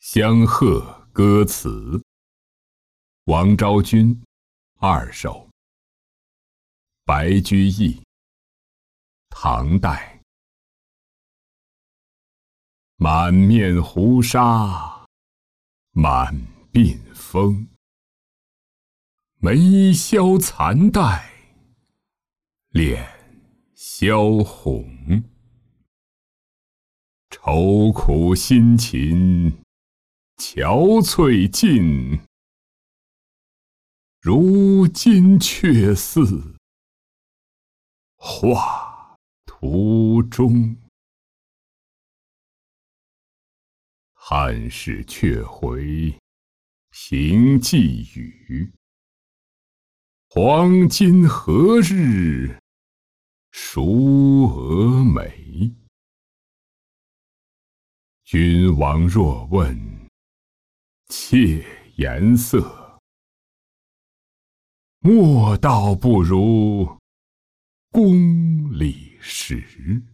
相和歌词，王昭君二首。白居易，唐代。满面胡沙满鬓风，眉消残黛脸销红。愁苦辛勤憔悴尽，如今却似画图中。汉使却回行寄语，黄金何日赎蛾眉？君王若问妾颜色，莫道不如宫里时。